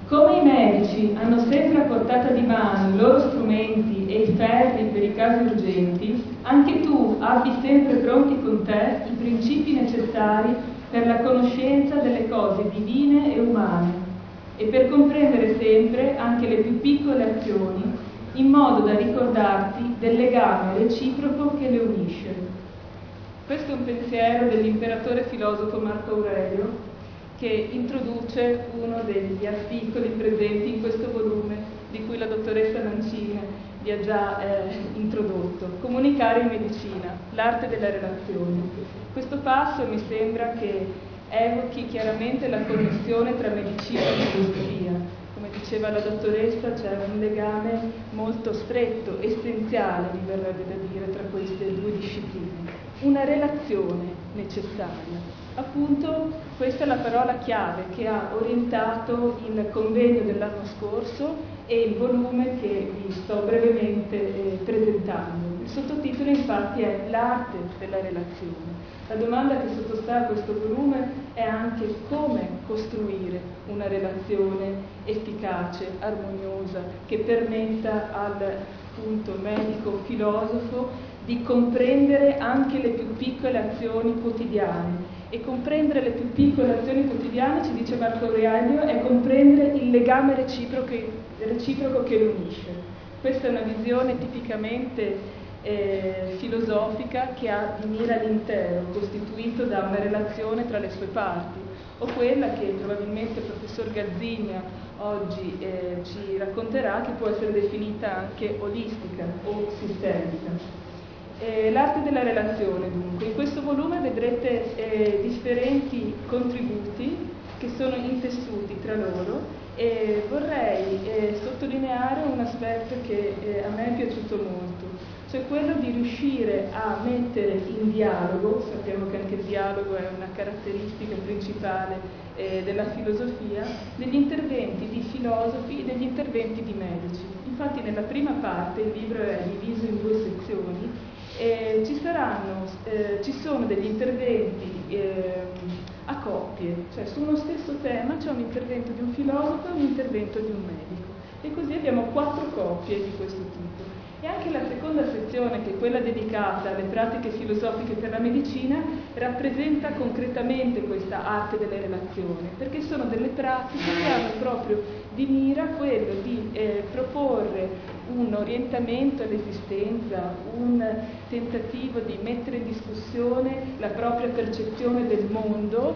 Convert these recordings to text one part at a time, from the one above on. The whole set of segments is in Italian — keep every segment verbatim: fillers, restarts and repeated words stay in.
Come i medici hanno sempre a portata di mano i loro strumenti e i ferri per i casi urgenti, anche tu abbi sempre pronti con te i principi necessari per la conoscenza delle cose divine e umane e per comprendere sempre anche le più piccole azioni, in modo da ricordarti del legame reciproco che le unisce. Questo è un pensiero dell'imperatore filosofo Marco Aurelio, che introduce uno degli articoli presenti in questo volume di cui la dottoressa Mancini vi ha già eh, introdotto. Comunicare in medicina, l'arte della relazione. Questo passo mi sembra che evochi chiaramente la connessione tra medicina e filosofia. Come diceva la dottoressa, c'è un legame molto stretto, essenziale, mi verrebbe da dire, tra queste due discipline. Una relazione necessaria. Appunto, questa è la parola chiave che ha orientato il convegno dell'anno scorso e il volume che vi sto brevemente eh, presentando. Il sottotitolo infatti è l'arte della relazione. La domanda che sottostà a questo volume è anche come costruire una relazione efficace, armoniosa, che permetta al appunto medico filosofo di comprendere anche le più piccole azioni quotidiane. E comprendere le più piccole azioni quotidiane, ci dice Marco Aurelio, è comprendere il legame reciproco, reciproco che le unisce. Questa è una visione tipicamente eh, filosofica che ha di mira l'intero, costituito da una relazione tra le sue parti, o quella che probabilmente il professor Gazzigna oggi eh, ci racconterà, che può essere definita anche olistica o sistemica. Eh, l'arte della relazione, dunque. In questo volume vedrete eh, differenti contributi che sono intessuti tra loro e vorrei eh, sottolineare un aspetto che eh, a me è piaciuto molto, cioè quello di riuscire a mettere in dialogo, sappiamo che anche il dialogo è una caratteristica principale eh, della filosofia, degli interventi di filosofi e degli interventi di medici. Infatti nella prima parte il libro è diviso in due sezioni. Eh, ci, saranno, eh, ci sono degli interventi eh, a coppie, cioè su uno stesso tema c'è un intervento di un filosofo e un intervento di un medico, e così abbiamo quattro coppie di questo tipo. E anche la seconda sezione, che è quella dedicata alle pratiche filosofiche per la medicina, rappresenta concretamente questa arte delle relazioni, perché sono delle pratiche che hanno proprio di mira quello di eh, proporre un orientamento all'esistenza, un tentativo di mettere in discussione la propria percezione del mondo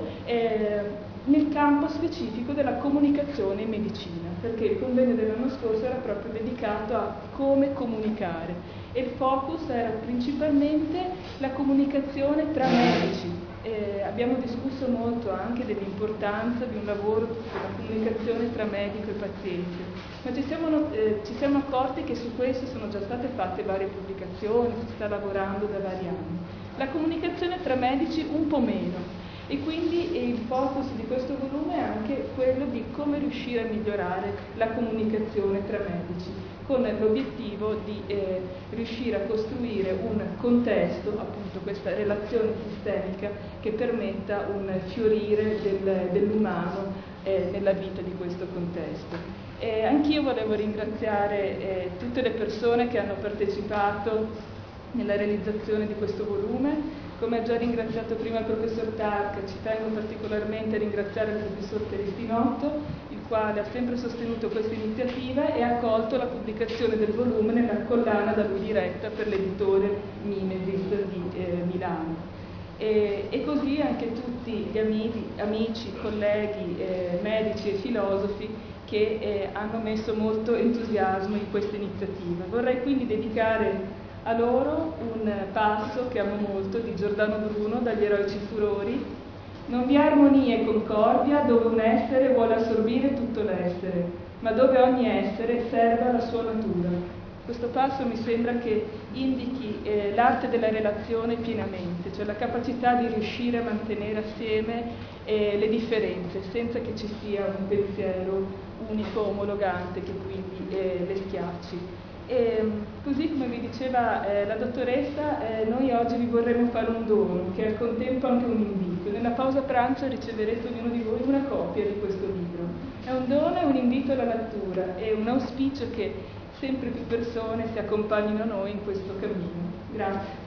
eh, nel campo specifico della comunicazione in medicina, perché il convegno dell'anno scorso era proprio dedicato a come comunicare e il focus era principalmente la comunicazione tra medici. Eh, abbiamo discusso molto anche dell'importanza di un lavoro sulla comunicazione tra medico e paziente, ma ci siamo, eh, ci siamo accorti che su questo sono già state fatte varie pubblicazioni, si sta lavorando da vari anni. La comunicazione tra medici un po' meno, e quindi il focus di questo volume è anche quello di come riuscire a migliorare la comunicazione tra medici, con l'obiettivo di eh, riuscire a costruire un contesto, appunto questa relazione sistemica, che permetta un fiorire del, dell'umano eh, nella vita di questo contesto. Eh, anch'io volevo ringraziare eh, tutte le persone che hanno partecipato nella realizzazione di questo volume. Come ha già ringraziato prima il professor Tarca, ci tengo particolarmente a ringraziare il professor Perestinotto, il quale ha sempre sostenuto questa iniziativa e ha accolto la pubblicazione del volume nella collana da lui diretta per l'editore Mimesis di eh, Milano. E, e così anche tutti gli amici, amici colleghi, eh, medici e filosofi che eh, hanno messo molto entusiasmo in questa iniziativa. Vorrei quindi dedicare a loro un passo che amo molto di Giordano Bruno, dagli Eroici Furori. Non vi è armonia e concordia dove un essere vuole assorbire tutto l'essere, ma dove ogni essere serva la sua natura. Questo passo mi sembra che indichi eh, l'arte della relazione pienamente, cioè la capacità di riuscire a mantenere assieme eh, le differenze, senza che ci sia un pensiero unico, omologante, che quindi eh, le schiacci. E così come vi diceva eh, la dottoressa, eh, noi oggi vi vorremmo fare un dono, che è al contempo anche un invito. Nella pausa pranzo riceverete ognuno di voi una copia di questo libro. È un dono e un invito invito alla lettura e un auspicio che sempre più persone si accompagnino a noi in questo cammino. Grazie.